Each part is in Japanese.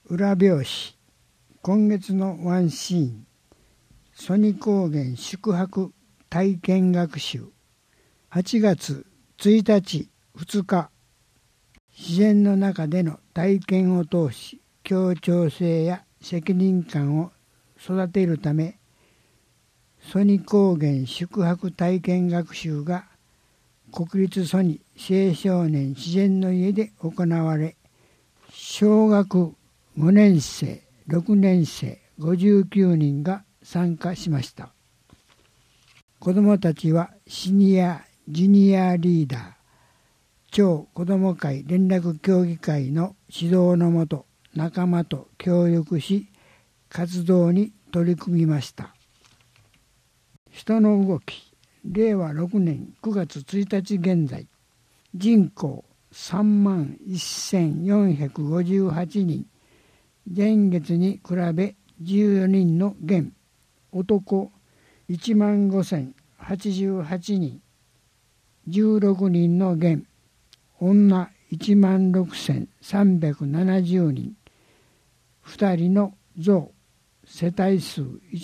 裏表紙。今月のワンシーン。曽爾高原宿泊体験学習。8月1日2日。自然の中での体験を通し、協調性や責任感を育てるため、曽爾高原宿泊体験学習が国立曽爾青少年自然の家で行われ、小学5年生、6年生59人が参加しました。子どもたちはシニア・ジュニアリーダー、超子ども会連絡協議会の指導のもと、仲間と協力し、活動に取り組みました。人の動き。令和6年9月1日現在、人口31,458人、前月に比べ14人の減、男15,088人、16人の減、女16,370人、2人の増、世帯数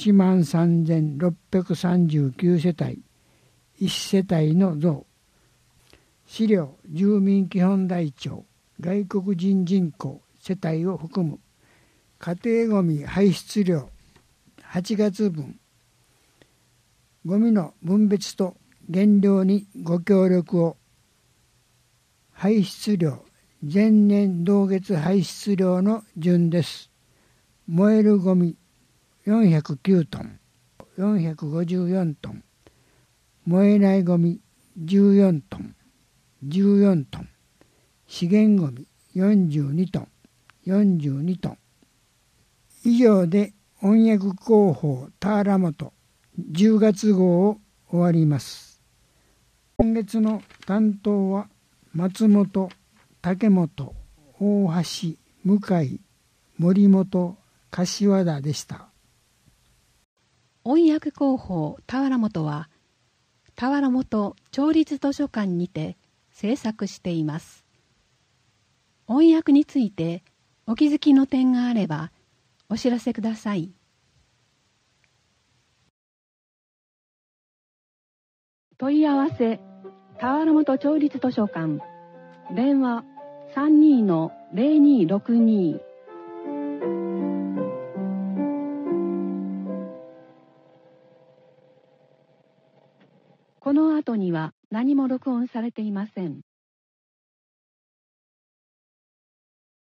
13,639世帯、1世帯の増。資料、住民基本台帳、外国人人口世帯を含む家庭ごみ排出量8月分。ごみの分別と減量にご協力を。排出量、前年同月排出量の順です。燃えるごみ409トン、454トン。燃えないごみ14トン、14トン。資源ごみ42トン、42トン。以上で音訳広報田原本10月号を終わります。今月の担当は松本、竹本、大橋、向井、森本、柏田でした。 音訳広報田原本は田原本町立図書館にて制作しています。音訳についてお気づきの点があればお知らせください。問い合わせ田原本町立図書館、電話32-0262。この後には何も録音されていません。